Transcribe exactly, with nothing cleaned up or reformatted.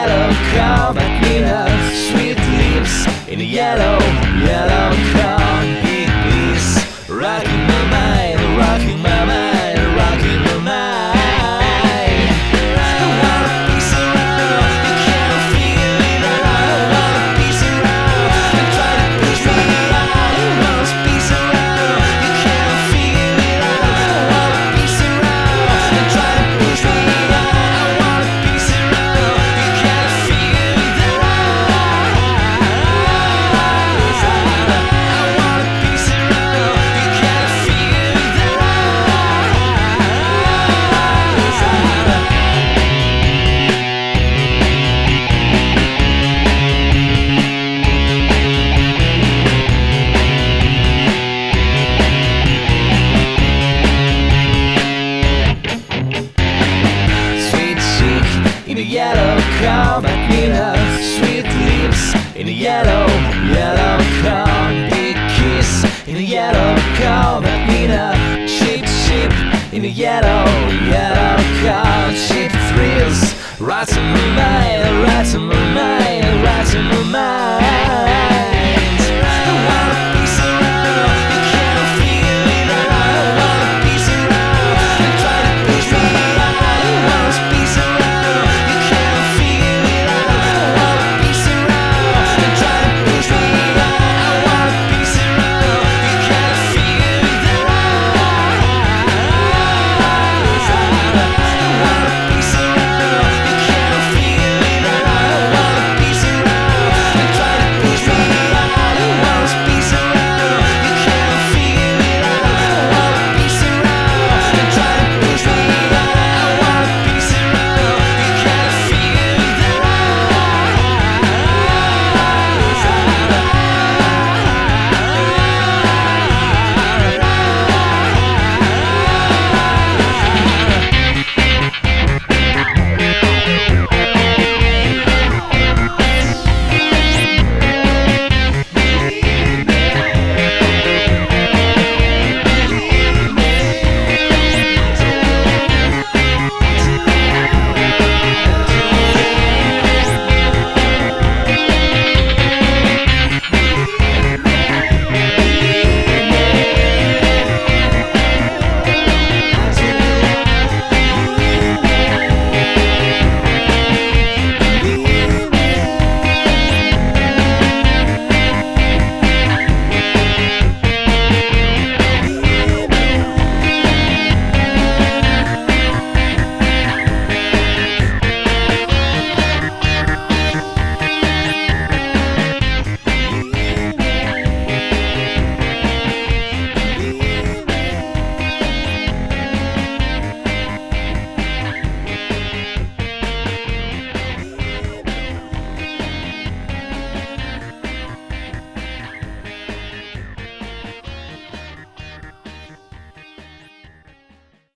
yellow car, but Nina, sweet lips in a yellow, yellow car. Big bliss, rocking my mind, rocking my mind, rocking my mind. I want a piece around, you can't figure it out. I want a piece around, you try to push me out. I want a piece around, you can't figure it out. I want a piece around, you try to push me out. I want a piece around, you can't figure it out. I want a piece around, you can't figure it out. Sweet chick in a yellow car, but Nina, sweet lips in a yellow, yellow car. Big kiss in a yellow car, but Nina, cheap ship in a yellow, yellow